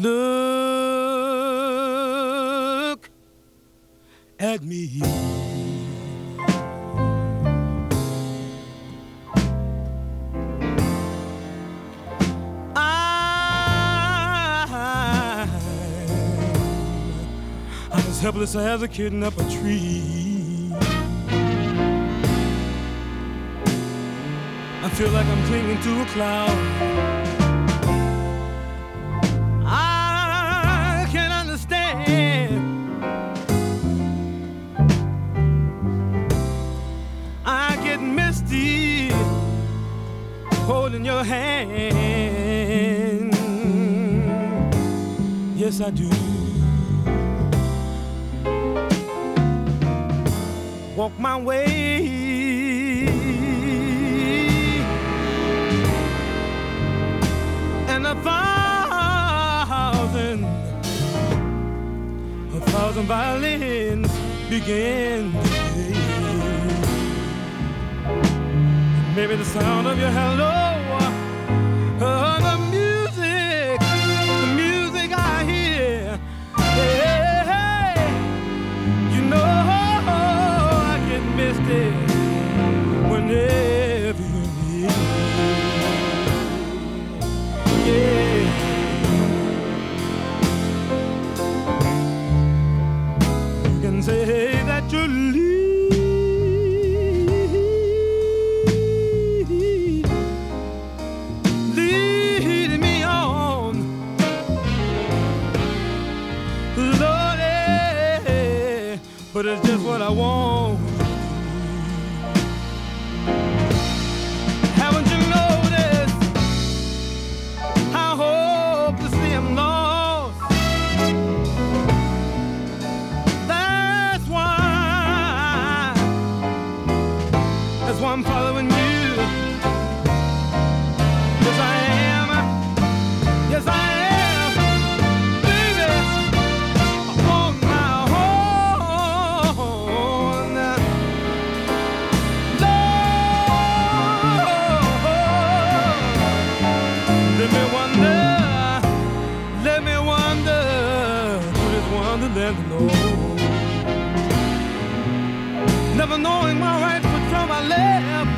Look at me. I'm as helpless as a kitten up a tree. I feel like I'm clinging to a cloud. I can't understand. I get misty holding your hand. Yes, I do. Walk my way, and a thousand violins begin to play. Maybe the sound of your hello, the music I hear. Hey, hey, you know I get misty whenever you're near. Yeah. You can say that you lead me on, Lordy, but it's just what I want. Haven't you noticed how hopelessly I'm lost? That's why I'm following you. Yes, I am. Yes, I am. Baby, on my own. Lord, let me wonder through this wonderland alone. Never knowing my right foot from my left.